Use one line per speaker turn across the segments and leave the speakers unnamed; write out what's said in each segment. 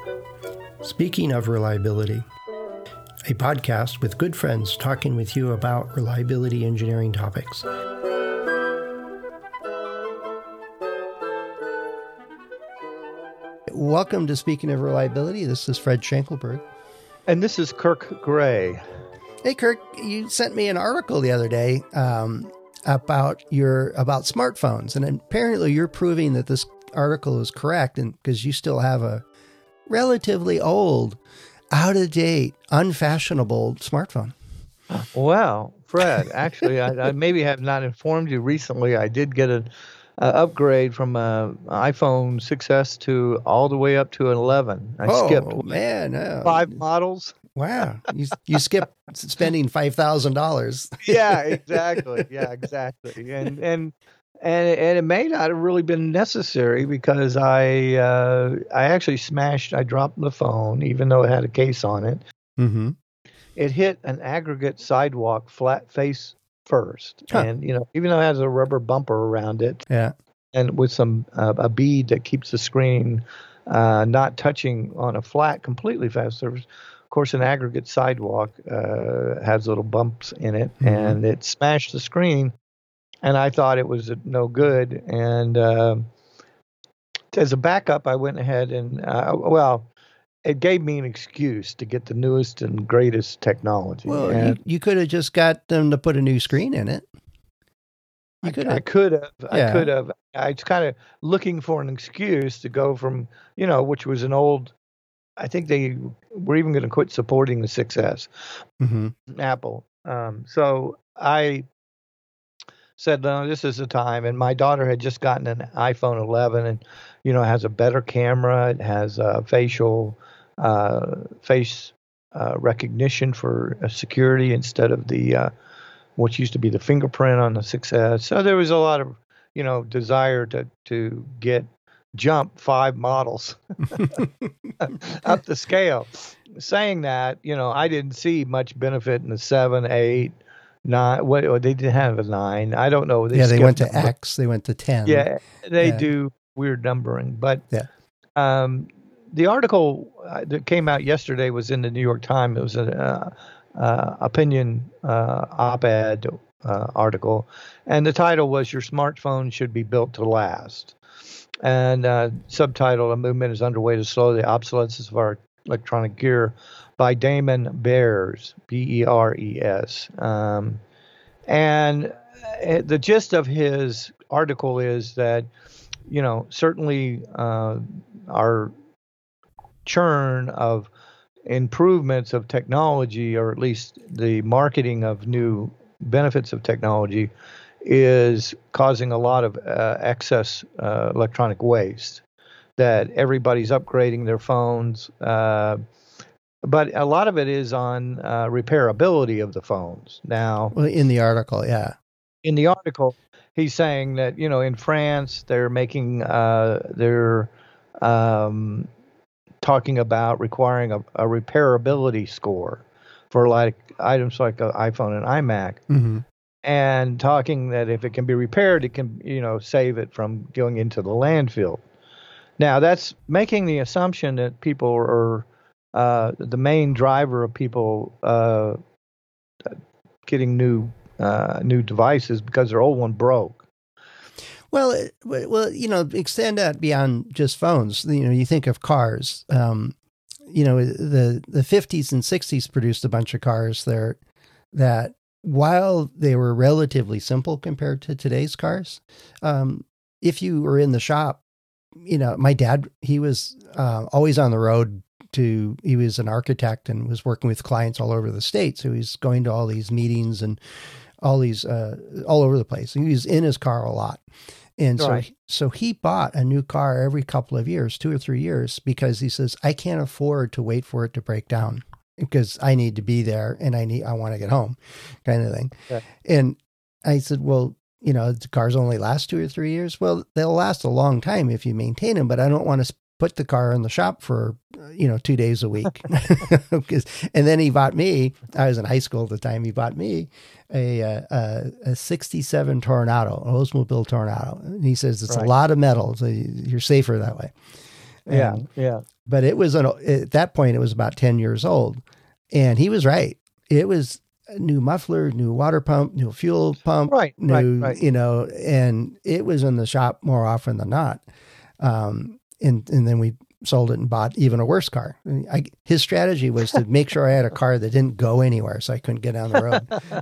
Speaking of reliability, a podcast with good friends talking with you about reliability engineering topics. Welcome to Speaking of Reliability. This is Fred Schenkelberg.
And this is Kirk Gray.
Hey, Kirk, you sent me an article the other day about smartphones, and apparently you're proving that this article is correct, and because you still have a relatively old, out-of-date, unfashionable smartphone.
Well, Fred, actually, I maybe have not informed you recently. I did get an upgrade from an iPhone 6S to all the way up to an 11. I skipped 5 models.
Wow. You skipped spending $5,000.
Yeah, exactly. And it may not have really been necessary because I dropped the phone, even though it had a case on it.
Mm-hmm.
It hit an aggregate sidewalk flat face first.
Huh.
And, even though it has a rubber bumper around it.
Yeah. And
with a bead that keeps the screen not touching on a completely flat surface. Of course, an aggregate sidewalk has little bumps in it, mm-hmm. and it smashed the screen. And I thought it was no good. And as a backup, I went ahead and, it gave me an excuse to get the newest and greatest technology.
Well, you could have just got them to put a new screen in it.
I could have. I was kind of looking for an excuse to go from, which was an old, I think they were even going to quit supporting the 6S,
mm-hmm.
Apple. So I said, no, this is the time. And my daughter had just gotten an iPhone 11 and, it has a better camera. It has facial face recognition for security instead of the what used to be the fingerprint on the 6S. So there was a lot of, desire to jump 5 models up the scale. Saying that, I didn't see much benefit in the 7, 8, 9. What they didn't have a 9. I don't know.
They went to X. They went to 10.
Yeah, they do weird numbering. But the article that came out yesterday was in the New York Times. It was an opinion op-ed article, and the title was "Your Smartphone Should Be Built to Last," and subtitle: "A movement is underway to slow the obsolescence of our electronic gear," by Damon Beres, Beres. And the gist of his article is that, certainly our churn of improvements of technology, or at least the marketing of new benefits of technology, is causing a lot of excess electronic waste, that everybody's upgrading their phones. But a lot of it is on repairability of the phones. Now,
in the article, yeah.
In the article, he's saying that, in France, they're making, talking about requiring a repairability score for items like an iPhone and iMac.
Mm-hmm.
And talking that if it can be repaired, it can, save it from going into the landfill. Now, that's making the assumption that people are the main driver of people getting new devices because their old one broke.
Well, extend that beyond just phones. You think of cars. The 50s and 60s produced a bunch of cars there that, while they were relatively simple compared to today's cars, if you were in the shop, my dad, he was always on the road. He was an architect and was working with clients all over the state. So he's going to all these meetings and all over the place. And he was in his car a lot. And so he bought a new car every couple of years, 2 or 3 years, because he says, I can't afford to wait for it to break down because I need to be there and I want to get home, kind of thing.
Yeah.
And I said, well, the cars only last 2 or 3 years. Well, they'll last a long time if you maintain them, but I don't want to put the car in the shop for, 2 days a week. And then he bought me, I was in high school at the time, he bought me a 67 Tornado, an Oldsmobile Tornado. And he says, it's a lot of metal, so you're safer that way.
Yeah,
And,
yeah.
but it was at that point, it was about 10 years old. And he was right. It was a new muffler, new water pump, new fuel pump,
Right,
new,
right.
and it was in the shop more often than not. And then we sold it and bought even a worse car. His strategy was to make sure I had a car that didn't go anywhere so I couldn't get down the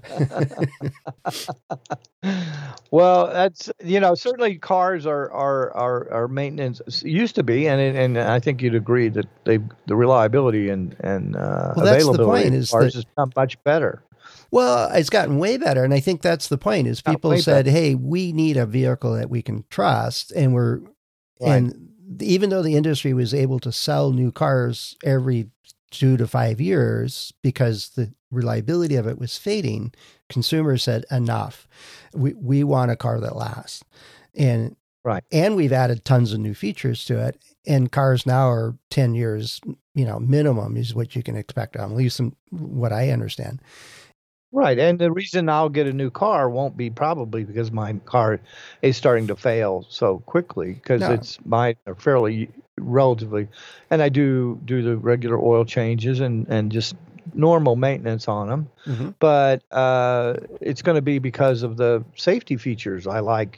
road. Well, that's, certainly cars are maintenance used to be, and I think you'd agree that the reliability and availability of cars has become much better.
Well, it's gotten way better, and I think that's the point. Is people said, "Hey, we need a vehicle that we can trust," and and even though the industry was able to sell new cars every 2 to 5 years because the reliability of it was fading, consumers said, "Enough. We want a car that lasts," and we've added tons of new features to it. And cars now are 10 years, minimum is what you can expect on, at least what I understand.
Right. And the reason I'll get a new car won't be probably because my car is starting to fail so quickly, because it's mine are fairly relatively, and I do the regular oil changes and just normal maintenance on them. Mm-hmm. But it's going to be because of the safety features I like,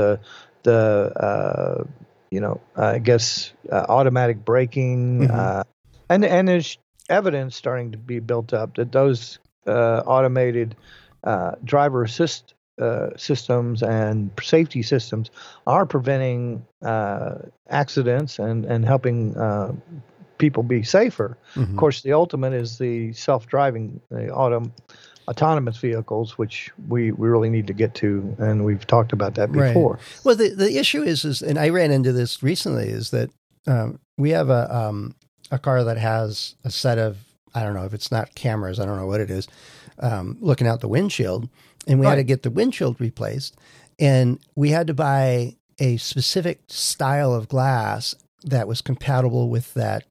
I guess automatic braking, mm-hmm. And there's evidence starting to be built up that those automated driver assist systems and safety systems are preventing accidents and helping people be safer. Mm-hmm. Of course, the ultimate is the self-driving, autonomous vehicles, which we really need to get to, and we've talked about that before.
Right. Well, the issue is, and I ran into this recently, is that we have a car that has a set of, I don't know if it's not cameras, I don't know what it is, looking out the windshield, and we had to get the windshield replaced, and we had to buy a specific style of glass that was compatible with that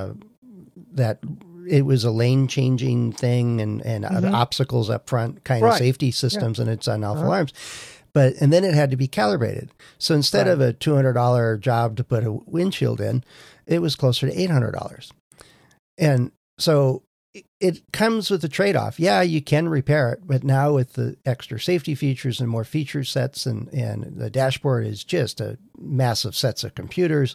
it was a lane changing thing and mm-hmm. obstacles up front kind of safety systems, and it's on alpha alarms. And then it had to be calibrated. So instead of a $200 job to put a windshield in, it was closer to $800. And so it comes with a trade-off. Yeah, you can repair it, but now with the extra safety features and more feature sets, and the dashboard is just a massive sets of computers,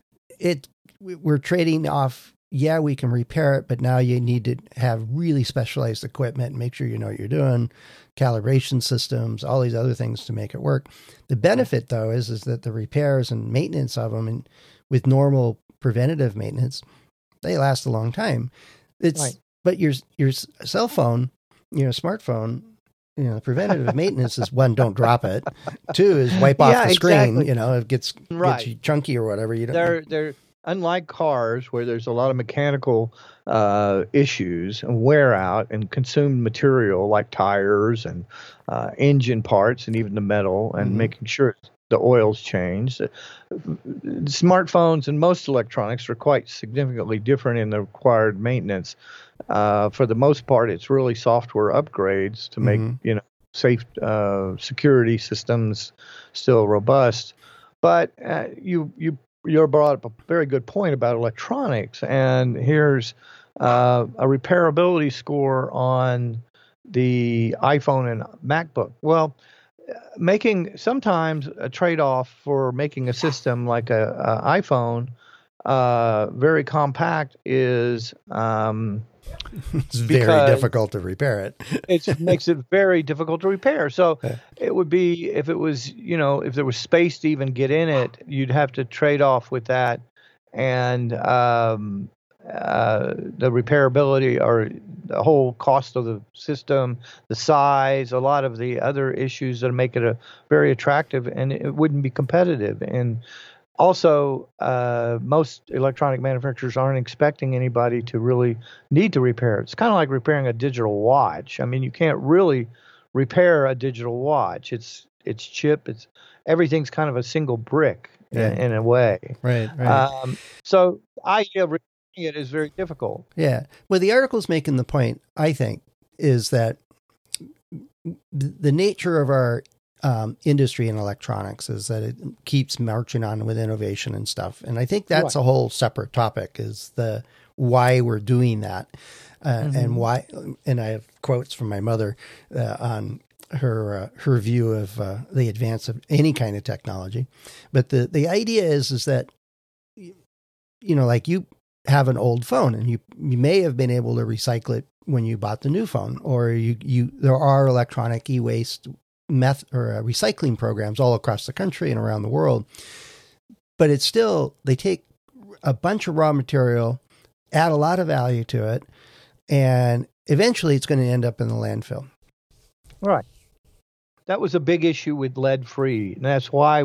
we're trading off. Yeah, we can repair it, but now you need to have really specialized equipment and make sure you know what you're doing, calibration systems, all these other things to make it work. The benefit, though, is that the repairs and maintenance of them, and with normal preventative maintenance, they last a long time. But your cell phone, smartphone, preventative maintenance is, one, don't drop it. Two is wipe off the screen. Exactly. It gets you chunky or whatever.
They're unlike cars, where there's a lot of mechanical issues and wear out and consumed material like tires and engine parts and even the metal, and mm-hmm. making sure the oil's changed. Smartphones and most electronics are quite significantly different in the required maintenance. For the most part, it's really software upgrades to make mm-hmm. Safe security systems still robust. But you brought up a very good point about electronics, and here's a repairability score on the iPhone and MacBook. Well, making sometimes a trade-off for making a system like a iPhone very compact is
it's very difficult to repair it.
It makes it very difficult to repair. So it would be, if it was, if there was space to even get in it, you'd have to trade off with that, and the repairability or the whole cost of the system, the size, a lot of the other issues that make it very attractive, and it wouldn't be competitive. And also, most electronic manufacturers aren't expecting anybody to really need to repair it. It's kind of like repairing a digital watch. I mean, you can't really repair a digital watch. It's chip. Everything's kind of a single brick in a way.
Right.
So repairing it is very difficult.
Yeah. Well, the article's making the point, I think, is that the nature of our industry in electronics is that it keeps marching on with innovation and stuff. And I think that's a whole separate topic, is the why we're doing that, and why. And I have quotes from my mother on her view of the advance of any kind of technology. But the idea is that, like you have an old phone and you may have been able to recycle it when you bought the new phone, or there are electronic e-waste recycling programs all across the country and around the world. But it's still, they take a bunch of raw material, add a lot of value to it, and eventually it's going to end up in the landfill.
Right. That was a big issue with lead-free, and that's why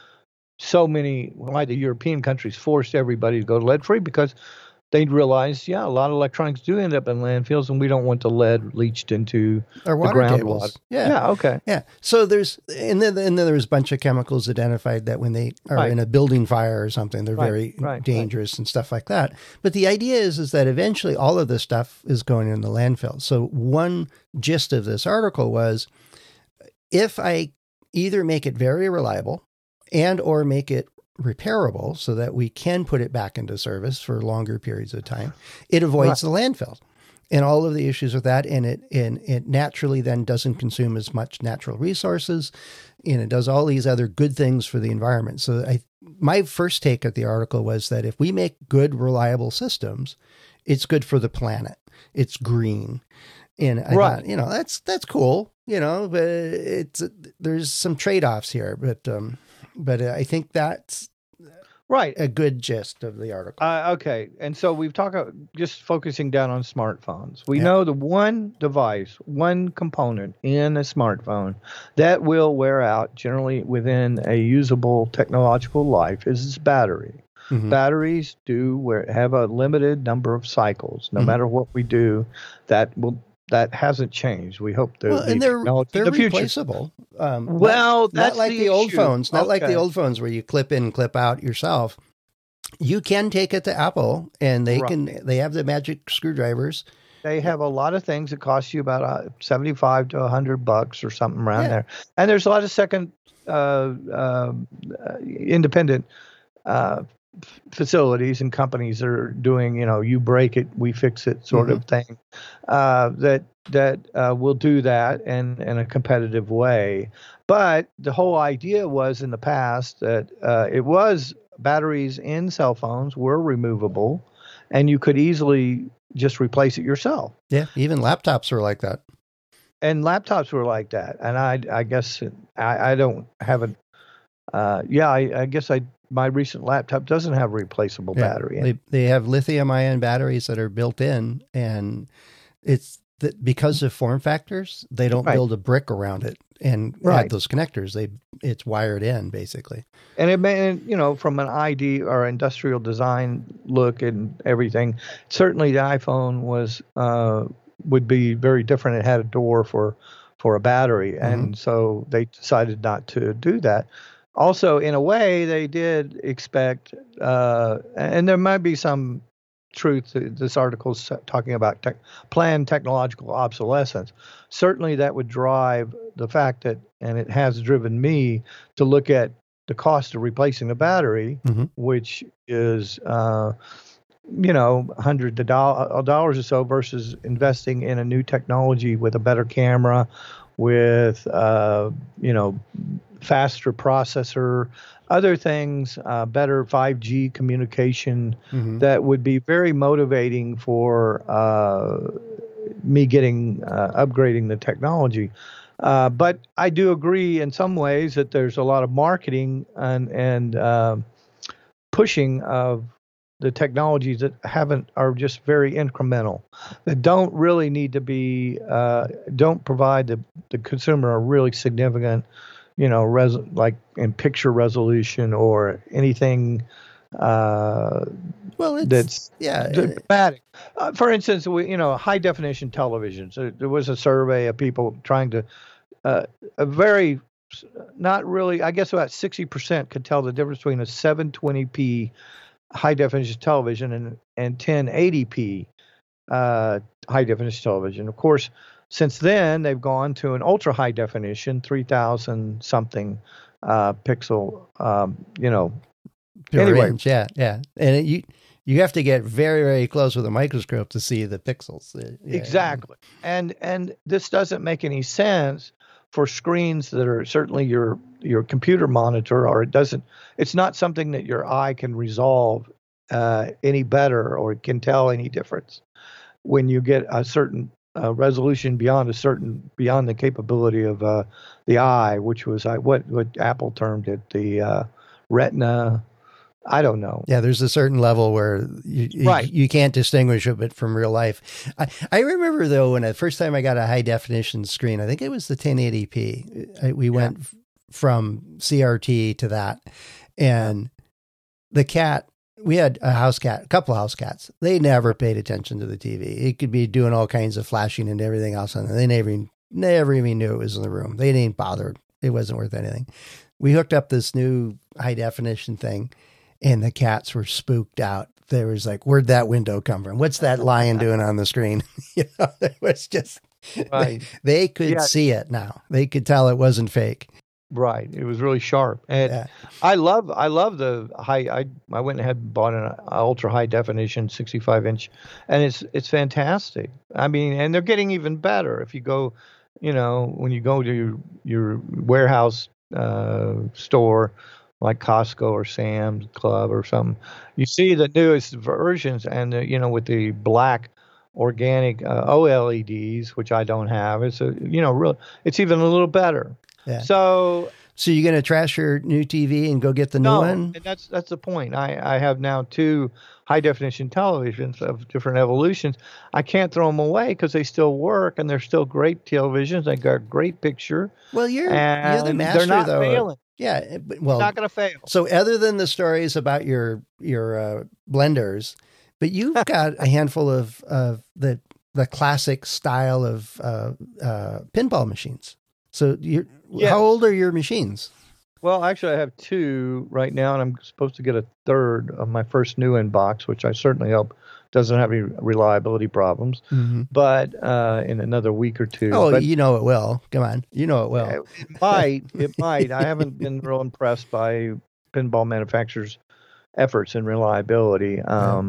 why the European countries forced everybody to go to lead-free, because they'd realized, a lot of electronics do end up in landfills, and we don't want the lead leached into the groundwater.
Yeah.
Okay.
Yeah. So there's a bunch of chemicals identified that when they are in a building fire or something, they're very dangerous and stuff like that. But the idea is that eventually all of this stuff is going in the landfill. So one gist of this article was, if I either make it very reliable and or make it repairable so that we can put it back into service for longer periods of time, it avoids the landfill and all of the issues with that. And it naturally then doesn't consume as much natural resources, and it does all these other good things for the environment. So my first take at the article was that if we make good, reliable systems, it's good for the planet. It's green. And I thought, that's cool, but there's some trade-offs here, but I think that's a good gist of the article.
Okay. And so we've talked just focusing down on smartphones. We know the one device, one component in a smartphone that will wear out generally within a usable technological life is its battery. Mm-hmm. Batteries have a limited number of cycles. No matter what we do, that hasn't changed. We hope they're
replaceable. Not like the old phones. Not like the old phones where you clip in, clip out yourself. You can take it to Apple, and they have the magic screwdrivers.
They have a lot of things that cost you about $75 to $100 or something around there. And there's a lot of second independent facilities and companies that are doing, you break it, we fix it sort of thing, that will do that in a competitive way. But the whole idea was in the past that batteries in cell phones were removable, and you could easily just replace it yourself.
Yeah, even laptops were like that.
And laptops were like that. And I guess I don't have a I guess my recent laptop doesn't have a replaceable battery.
They have lithium-ion batteries that are built in, and it's because of form factors, they don't build a brick around it and add those connectors. It's wired in, basically.
And it may, from an ID or industrial design look and everything, certainly the iPhone would be very different. It had a door for a battery, and so they decided not to do that. Also, in a way, they did expect, and there might be some truth to this article talking about planned technological obsolescence. Certainly, that would drive the fact that, and it has driven me to look at the cost of replacing the battery, which is, hundreds of dollars or so, versus investing in a new technology with a better camera, with, faster processor, other things, better 5G communication that would be very motivating for me upgrading the technology. But I do agree in some ways that there's a lot of marketing and pushing of the technologies that are just very incremental, that don't really need to be, don't provide the consumer a really significant, like in picture resolution or anything that's dramatic. For instance, high definition television. So there was a survey of people trying to, not really, I guess about 60% could tell the difference between a 720p high definition television and 1080p high definition television. Of course, Since then, they've gone to an ultra high definition, 3,000 something pixel.
Pure
Anyway,
range, yeah, yeah. And you have to get very, very close with a microscope to see the pixels. Yeah.
exactly. And this doesn't make any sense for screens that are certainly your computer monitor, or it's not something that your eye can resolve any better or can tell any difference when you get a certain resolution beyond the capability of the eye, which was what Apple termed it, the retina. I don't know.
Yeah, there's a certain level where
Right.
you can't distinguish it from real life. I remember, though, when the first time I got a high definition screen, I think it was the 1080p. We went from CRT to that. And the cat, we had a couple of house cats. They never paid attention to the TV. It could be doing all kinds of flashing and everything else on it. They never even knew it was in the room. They didn't bother. It wasn't worth anything. We hooked up this new high definition thing, and the cats were spooked out. They was like, where'd that window come from? What's that lion doing on the screen? It was just,
Right.
they could see it now. They could tell it wasn't fake.
Right. It was really sharp. And I love the high. I went ahead and bought an ultra high definition 65-inch, and it's fantastic. I mean, and they're getting even better. If you go, when you go to your warehouse store, like Costco or Sam's Club or something, you see the newest versions, and with the black organic OLEDs, which I don't have. It's it's even a little better.
Yeah.
So
you're going to trash your new TV and go get the new one?
And that's the point. I have now 2 high definition televisions of different evolutions. I can't throw them away because they still work and they're still great televisions. They got great picture.
Well, you're the master,
they're not
though.
Failing.
Yeah, well,
not going to fail.
So other than the stories about your blenders, but you've got a handful of the classic style of pinball machines. So how old are your machines?
Well, actually, I have 2 right now, and I'm supposed to get a third of my first new box, which I certainly hope doesn't have any reliability problems. Mm-hmm. But in another week or 2.
Oh, you know it will. Come on, you know it will.
It might. I haven't been real impressed by pinball manufacturers' efforts in reliability.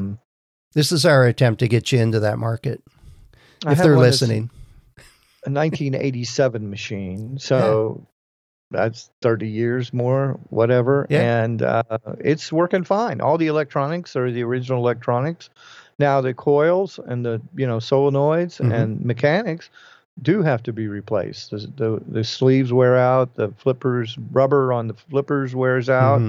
This is our attempt to get you into that market, if they're listening.
A 1987 machine, so that's 30 years more, whatever, and it's working fine. All the electronics are the original electronics. Now the coils and the solenoids and mechanics do have to be replaced. The sleeves wear out, the rubber on the flippers wears out.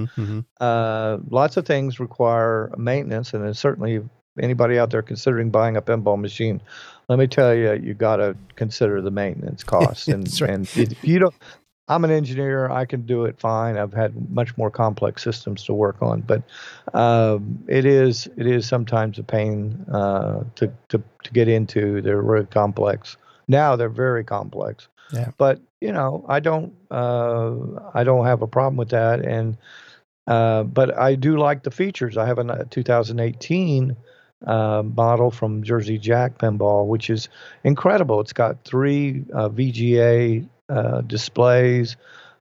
Lots of things require maintenance, and certainly anybody out there considering buying a pinball machine, let me tell you, you got to consider the maintenance costs. And,
right.
And if you don't, I'm an engineer, I can do it fine. I've had much more complex systems to work on, but it is sometimes a pain to get into. They're really complex. Now they're very complex.
Yeah.
But I don't have a problem with that. And but I do like the features. I have a 2018 model from Jersey Jack Pinball, which is incredible. It's got 3 VGA displays.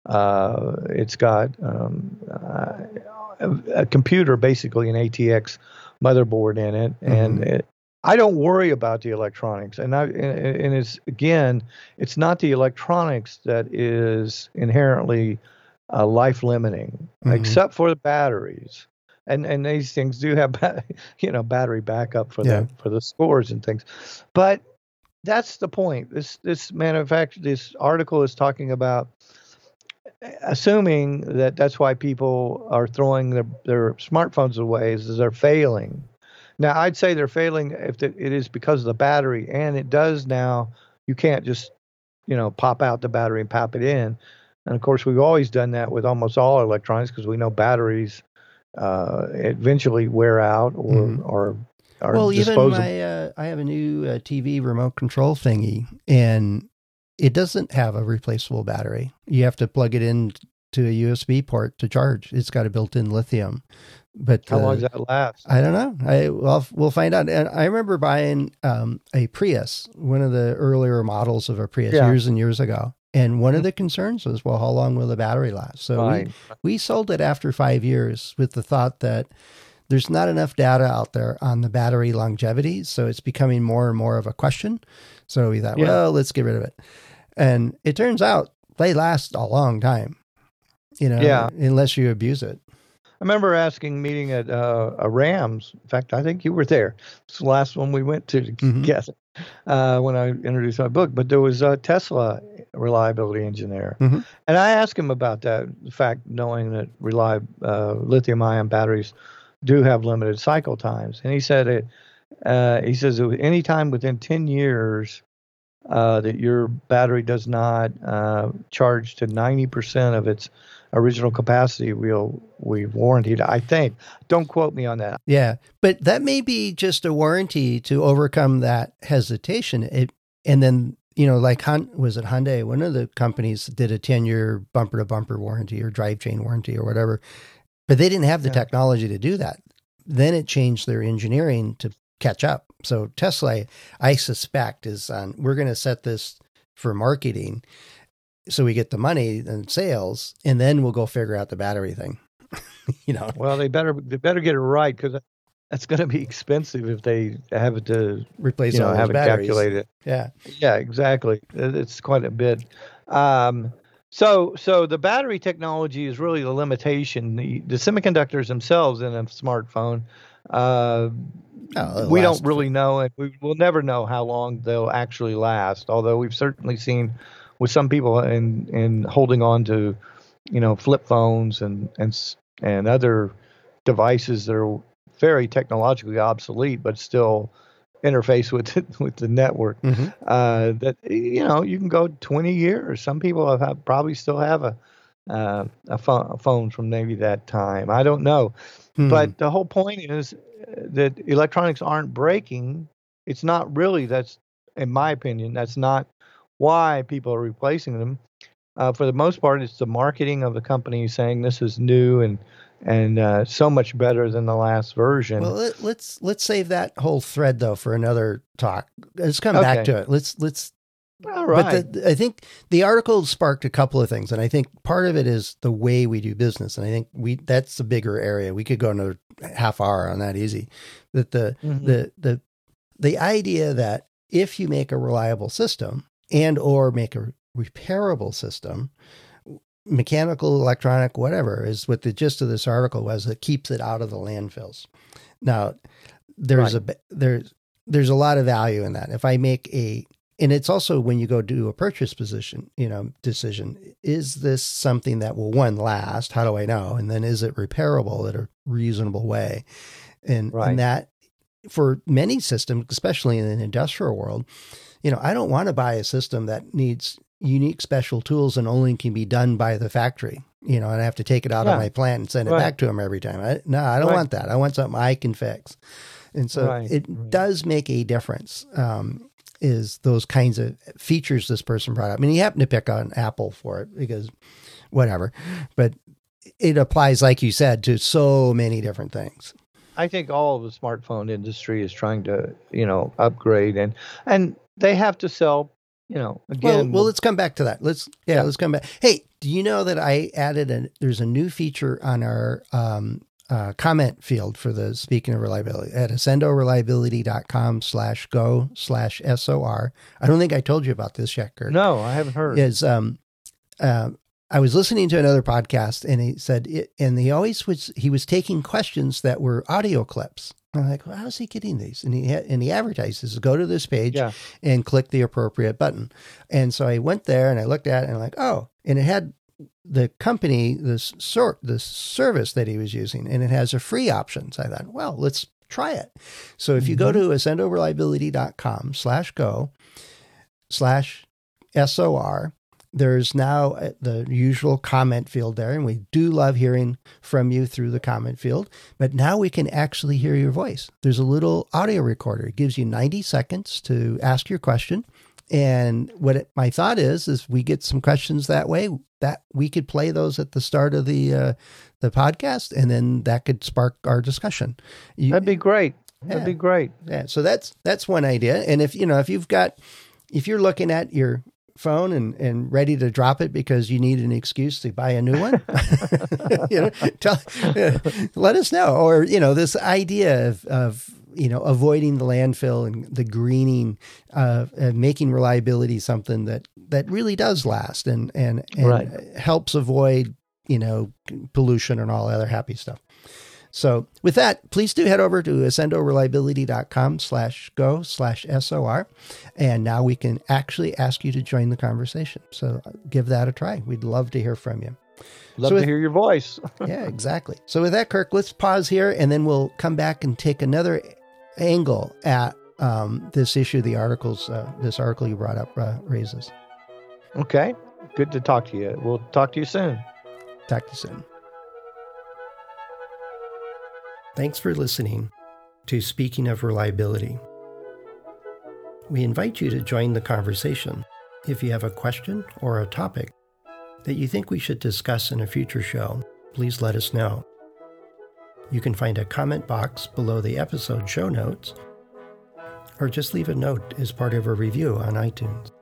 It's got a computer, basically an ATX motherboard in it, and I don't worry about the electronics. And it's not the electronics that is inherently life limiting, except for the batteries. And these things do have battery backup for the scores and things, but that's the point. This article is talking about assuming that's why people are throwing their smartphones away, is they're failing. Now, I'd say they're failing if it is because of the battery, and it does now. You can't just pop out the battery and pop it in. And of course, we've always done that with almost all electronics because we know batteries eventually wear out or are disposable.
Even I have a new TV remote control thingy, and it doesn't have a replaceable battery. You have to plug it in to a USB port to charge. It's got a built-in lithium. But
how long does that last?
I don't know. We'll find out. And I remember buying a Prius, one of the earlier models of a Prius years and years ago. And one of the concerns was, well, how long will the battery last? So we sold it after 5 years with the thought that there's not enough data out there on the battery longevity. So it's becoming more and more of a question. So we thought, well, let's get rid of it. And it turns out they last a long time, unless you abuse it.
I remember meeting at a Rams. In fact, I think you were there. It's the last one we went to together when I introduced my book. But there was a Tesla reliability engineer. And I asked him about that, the fact knowing that lithium-ion batteries do have limited cycle times. And he said, he says any time within 10 years that your battery does not charge to 90% of its original capacity, we've warranted, I think. Don't quote me on that.
Yeah, but that may be just a warranty to overcome that hesitation. And then, like was it Hyundai? One of the companies did a 10-year bumper-to-bumper warranty or drivetrain warranty or whatever, but they didn't have the technology to do that. Then it changed their engineering to catch up. So Tesla, I suspect, is on, we're going to set this for marketing so we get the money and sales, and then we'll go figure out the battery thing.
Well, they better get it right, because that's going to be expensive if they have to
replace all those batteries.
Calculated.
Yeah,
exactly. It's quite a bit. So the battery technology is really the limitation. The semiconductors themselves in a smartphone, we don't really know, and we'll never know how long they'll actually last. Although we've certainly seen with some people in holding on to, flip phones and other devices that are very technologically obsolete, but still interface with the network. That you can go 20 years. Some people probably still have a phone from maybe that time. I don't know, but the whole point is that electronics aren't breaking. It's not really. That's, in my opinion, that's not why people are replacing them. For the most part, it's the marketing of the company saying this is new and so much better than the last version.
Well, let's save that whole thread though for another talk. Let's come back to it. Let's.
All right.
But I think the article sparked a couple of things, and I think part of it is the way we do business, and I think that's the bigger area. We could go another half hour on that easy. That the idea that if you make a reliable system and or make a repairable system, mechanical, electronic, whatever, is what the gist of this article was, that keeps it out of the landfills. Now, there's a lot of value in that. If I make and it's also when you go do a purchase decision, is this something that will, one, last? How do I know? And then is it repairable in a reasonable way? And that for many systems, especially in an industrial world, I don't want to buy a system that needs unique special tools and only can be done by the factory, and I have to take it out of my plant and send it back to them every time. I don't want that. I want something I can fix. And so it does make a difference, is those kinds of features this person brought up. I mean, he happened to pick on Apple for it because whatever, but it applies, like you said, to so many different things.
I think all of the smartphone industry is trying to, upgrade and they have to sell, again.
Well, let's come back to that. Let's come back. Hey, do you know that I added there's a new feature on our comment field for the Speaking of Reliability at accendoreliability.com/go/SOR. I don't think I told you about this yet, Kurt.
No, I haven't heard.
I was listening to another podcast, and he said, he was taking questions that were audio clips. I'm like, well, how's he getting these? And he advertises, go to this page and click the appropriate button. And so I went there and I looked at it and I'm like, oh, and it had the company, the service that he was using, and it has a free option. So I thought, well, let's try it. So if you go to accendoreliability.com/go/SOR, there's now the usual comment field there, and we do love hearing from you through the comment field, but now we can actually hear your voice. There's a little audio recorder. It gives you 90 seconds to ask your question, And my thought is we get some questions that way, that we could play those at the start of the podcast, and then that could spark our discussion.
That'd be great.
Yeah.
That'd be great.
Yeah. So that's one idea. And if you're looking at your phone and ready to drop it because you need an excuse to buy a new one, let us know. Or, this idea of avoiding the landfill and the greening, making reliability something that really does last and
right.
helps avoid, pollution and all other happy stuff. So with that, please do head over to accendoreliability.com/go/SOR. And now we can actually ask you to join the conversation. So give that a try. We'd love to hear from you.
Love to hear your voice.
Yeah, exactly. So with that, Kirk, let's pause here and then we'll come back and take another angle at this issue this article you brought up raises.
Okay. Good to talk to you. We'll talk to you soon.
Talk to you soon. Thanks for listening to Speaking of Reliability. We invite you to join the conversation. If you have a question or a topic that you think we should discuss in a future show, please let us know. You can find a comment box below the episode show notes, or just leave a note as part of a review on iTunes.